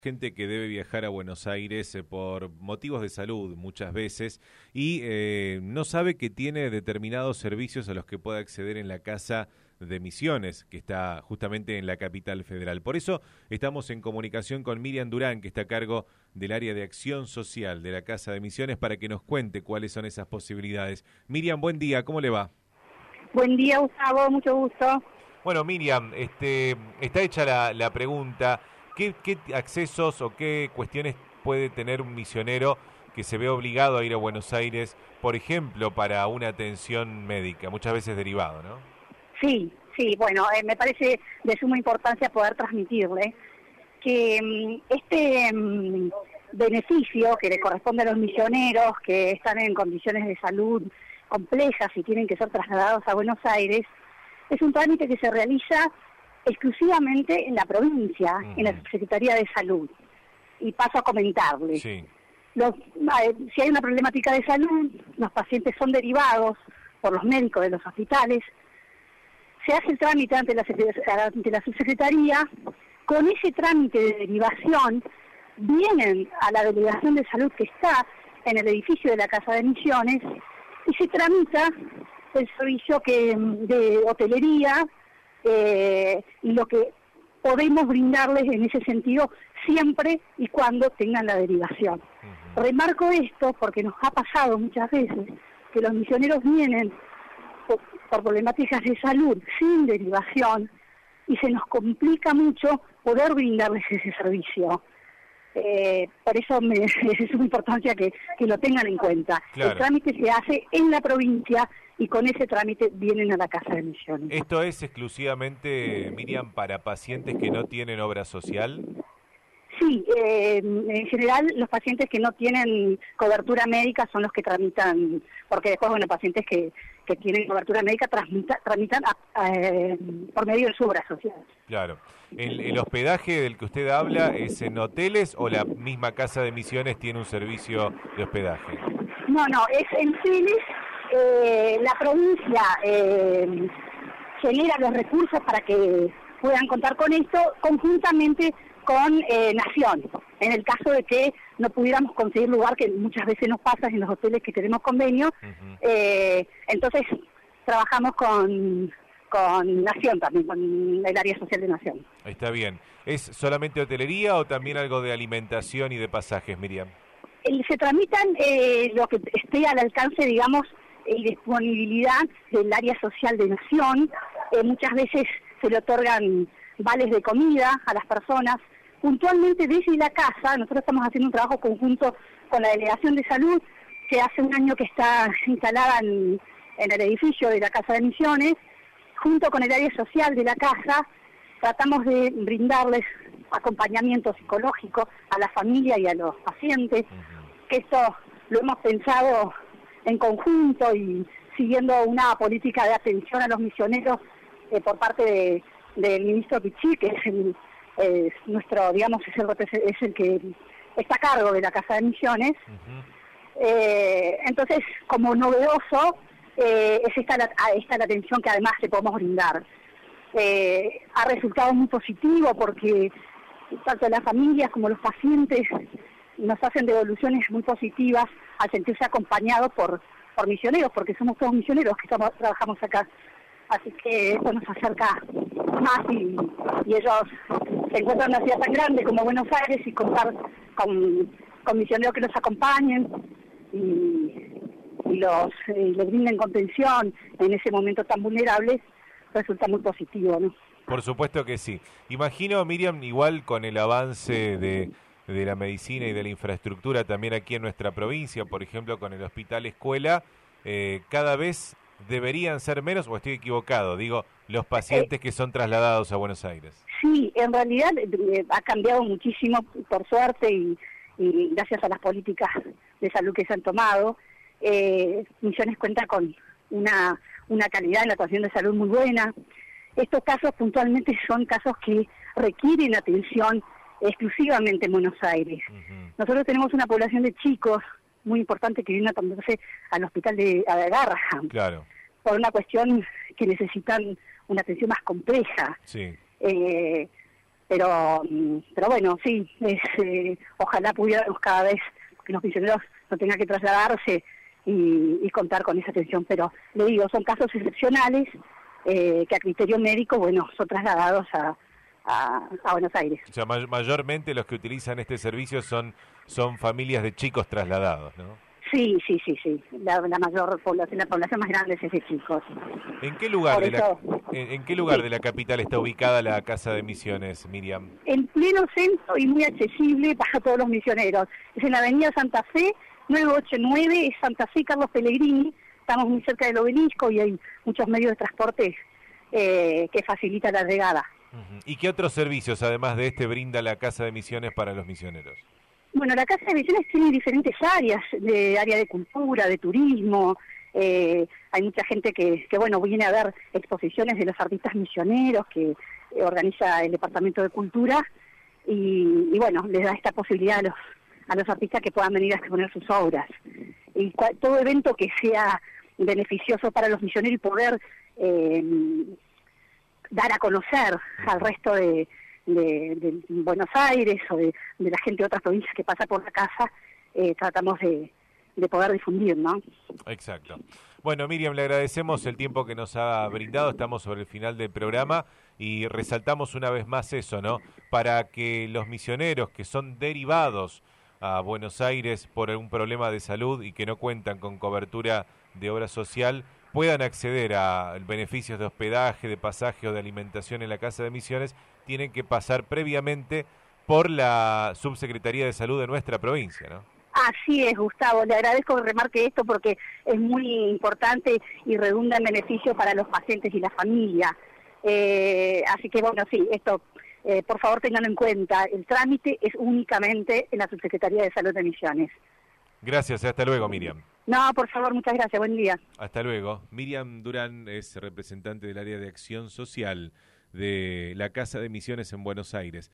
Gente que debe viajar a Buenos Aires por motivos de salud muchas veces y no sabe que tiene determinados servicios a los que puede acceder en la Casa de Misiones, que está justamente en la capital federal. Por eso estamos en comunicación con Miriam Durán, que está a cargo del área de acción social de la Casa de Misiones, para que nos cuente cuáles son esas posibilidades. Miriam, buen día, ¿cómo le va? Buen día, Gustavo, mucho gusto. Bueno, Miriam, está hecha la pregunta. ¿Qué accesos o qué cuestiones puede tener un misionero que se ve obligado a ir a Buenos Aires, por ejemplo, para una atención médica, muchas veces derivado, ¿no? Sí, bueno, me parece de suma importancia poder transmitirle que beneficio que le corresponde a los misioneros que están en condiciones de salud complejas y tienen que ser trasladados a Buenos Aires, es un trámite que se realiza exclusivamente en la provincia, en la Subsecretaría de Salud. Y paso a comentarle. Sí. Si hay una problemática de salud, los pacientes son derivados por los médicos de los hospitales, se hace el trámite ante la Subsecretaría. Con ese trámite de derivación vienen a la delegación de salud que está en el edificio de la Casa de Misiones y se tramita el servicio de hotelería, y lo que podemos brindarles en ese sentido siempre y cuando tengan la derivación. Remarco esto porque nos ha pasado muchas veces que los misioneros vienen por problemáticas de salud sin derivación y se nos complica mucho poder brindarles ese servicio. Por eso es una importancia que lo tengan en cuenta. Claro. El trámite se hace en la provincia y con ese trámite vienen a la Casa de Misiones. ¿Esto es exclusivamente, Miriam, para pacientes que no tienen obra social? Sí, en general los pacientes que no tienen cobertura médica son los que tramitan, porque después, bueno, pacientes que tienen cobertura médica tramitan por medio de su obra social. Claro. ¿El hospedaje del que usted habla es en hoteles o la misma Casa de Misiones tiene un servicio de hospedaje? No, es en hoteles. La provincia genera los recursos para que puedan contar con esto conjuntamente con Nación. En el caso de que no pudiéramos conseguir lugar, que muchas veces nos pasa en los hoteles que tenemos convenio, entonces trabajamos con Nación también, con el área social de Nación. Está bien. ¿Es solamente hotelería o también algo de alimentación y de pasajes, Miriam? Se tramitan lo que esté al alcance, digamos, y disponibilidad del área social de Nación. Muchas veces se le otorgan vales de comida a las personas. Puntualmente desde la casa, nosotros estamos haciendo un trabajo conjunto con la Delegación de Salud, que hace un año que está instalada en el edificio de la Casa de Misiones. Junto con el área social de la casa, tratamos de brindarles acompañamiento psicológico a la familia y a los pacientes, que esto lo hemos pensado en conjunto y siguiendo una política de atención a los misioneros por parte del ministro Pichí, que es nuestro, digamos, es el que está a cargo de la Casa de Misiones. Entonces, como novedoso, es esta la atención que además le podemos brindar. Ha resultado muy positivo porque tanto las familias como los pacientes nos hacen devoluciones muy positivas al sentirse acompañados por misioneros, porque somos todos misioneros que trabajamos acá. Así que eso nos acerca más y ellos se encuentran en una ciudad tan grande como Buenos Aires y contar con misioneros que los acompañen y les brinden contención en ese momento tan vulnerable, resulta muy positivo, ¿no? Por supuesto que sí. Imagino, Miriam, igual con el avance de la medicina y de la infraestructura también aquí en nuestra provincia, por ejemplo con el hospital escuela, cada vez deberían ser menos, o estoy equivocado, digo, los pacientes que son trasladados a Buenos Aires. Sí, en realidad ha cambiado muchísimo, por suerte, y gracias a las políticas de salud que se han tomado. Misiones cuenta con una calidad en la atención de salud muy buena. Estos casos puntualmente son casos que requieren atención exclusivamente en Buenos Aires. Nosotros tenemos una población de chicos muy importante que vienen a atenderse al hospital de Garrahan. Claro. Por una cuestión que necesitan una atención más compleja. Sí. pero bueno, sí, ojalá pudiéramos cada vez que los misioneros no tengan que trasladarse y contar con esa atención, pero le digo, son casos excepcionales que a criterio médico, bueno, son trasladados a Buenos Aires. O sea, mayormente los que utilizan este servicio son familias de chicos trasladados, ¿no? Sí. La población más grande es de chicos. ¿En qué lugar de la capital está ubicada la Casa de Misiones, Miriam? En pleno centro y muy accesible para todos los misioneros. Es en la avenida Santa Fe, 989, es Santa Fe, Carlos Pellegrini. Estamos muy cerca del obelisco y hay muchos medios de transporte que facilitan la llegada. ¿Y qué otros servicios, además de este, brinda la Casa de Misiones para los misioneros? Bueno, la Casa de Misiones tiene diferentes áreas, área de cultura, de turismo. Hay mucha gente que bueno, viene a ver exposiciones de los artistas misioneros que organiza el Departamento de Cultura y bueno, les da esta posibilidad a los artistas que puedan venir a exponer sus obras. Y todo evento que sea beneficioso para los misioneros y poder dar a conocer al resto de Buenos Aires o de la gente de otras provincias que pasa por la casa, tratamos de poder difundir, ¿no? Exacto. Bueno, Miriam, le agradecemos el tiempo que nos ha brindado, estamos sobre el final del programa y resaltamos una vez más eso, ¿no? Para que los misioneros que son derivados a Buenos Aires por un problema de salud y que no cuentan con cobertura de obra social, puedan acceder a beneficios de hospedaje, de pasaje o de alimentación en la Casa de Misiones, tienen que pasar previamente por la Subsecretaría de Salud de nuestra provincia, ¿no? Así es, Gustavo. Le agradezco que remarque esto porque es muy importante y redunda en beneficio para los pacientes y la familia. Así que, bueno, sí, esto, por favor, tenganlo en cuenta. El trámite es únicamente en la Subsecretaría de Salud de Misiones. Gracias, hasta luego, Miriam. No, por favor, muchas gracias. Buen día. Hasta luego. Miriam Durán es representante del área de acción social de la Casa de Misiones en Buenos Aires.